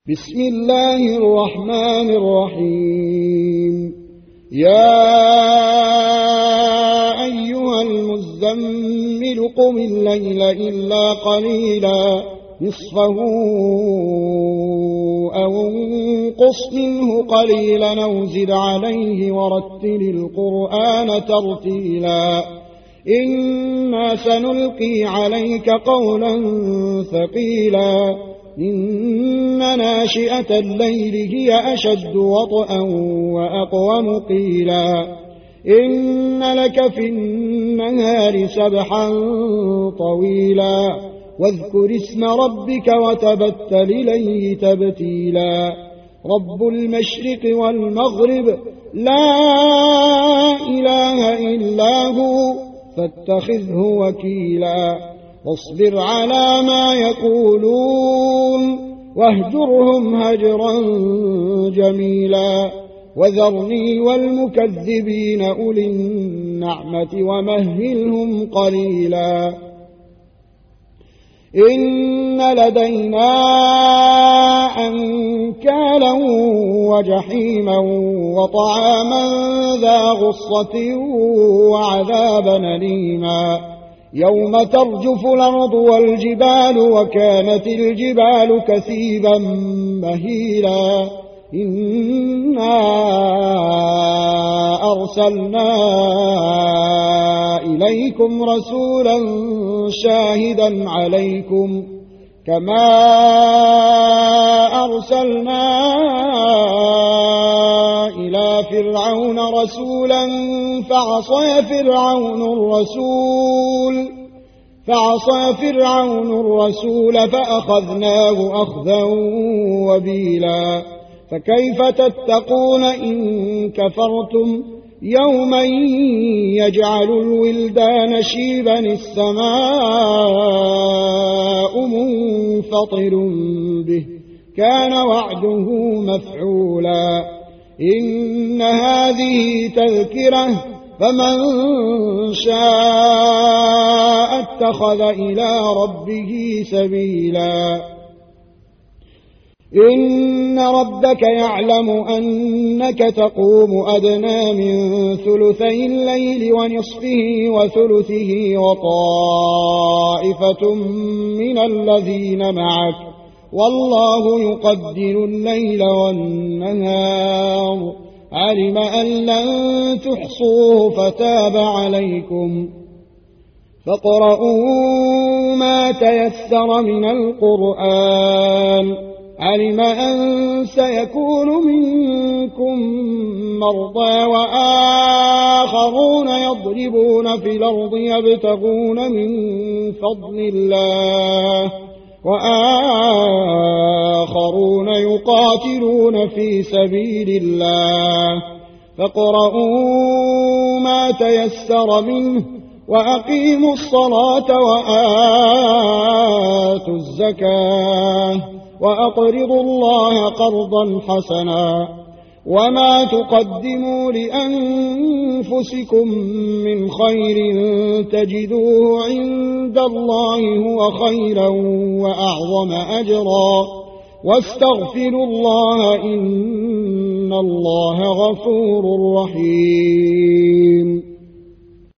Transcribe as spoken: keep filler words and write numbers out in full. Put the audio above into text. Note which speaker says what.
Speaker 1: بسم الله الرحمن الرحيم. يا أيها المزمل قم الليل إلا قليلا نصفه أو انقص منه قليلا أو زد عليه ورتل القرآن ترتيلا إنا سنلقي عليك قولا ثقيلا إن ناشئة الليل هي أشد وطئا وأقوم قيلا إن لك في النهار سبحا طويلا واذكر اسم ربك وتبتل إليه تبتيلا رب المشرق والمغرب لا إله إلا هو فاتخذه وكيلا واصبر على ما يقولون واهجرهم هجرا جميلا وذرني والمكذبين أولي النعمة ومهلهم قليلا إن لدينا أنكالا وجحيما وطعاما ذا غصة وعذابا أليما يوم ترجف الأرض والجبال وكانت الجبال كثيبا مهيلا إنا أرسلنا إليكم رسولا شاهدا عليكم كما أرسلنا إلى فرعون رسولا فعصى فرعون الرسول فعصى فرعون الرسول فأخذناه أخذا وبيلا فكيف تتقون إن كفرتم يوما يجعل الولدان شيبا السماء منفطر به كان وعده مفعولا إن هذه تذكرة فمن شاء اتخذ إلى ربه سبيلا إن ربك يعلم أنك تقوم أدنى من ثلثي الليل ونصفه وثلثه وطائفة من الذين معك والله يقدر الليل والنهار علم أن لن تحصوه فتاب عليكم فاقرؤوا ما تيسر من القرآن علم أن سيكون منكم مرضى وآخرون يضربون في الأرض يبتغون من فضل الله وآخرون يقاتلون في سبيل الله فاقرؤوا ما تيسر منه وأقيموا الصلاة وآتوا الزكاة وأقرضوا الله قرضا حسنا وما تقدموا لأنفسكم من خير تجدوه عند الله هو خيرا وأعظم أجرا واستغفروا الله إن الله غفور رحيم.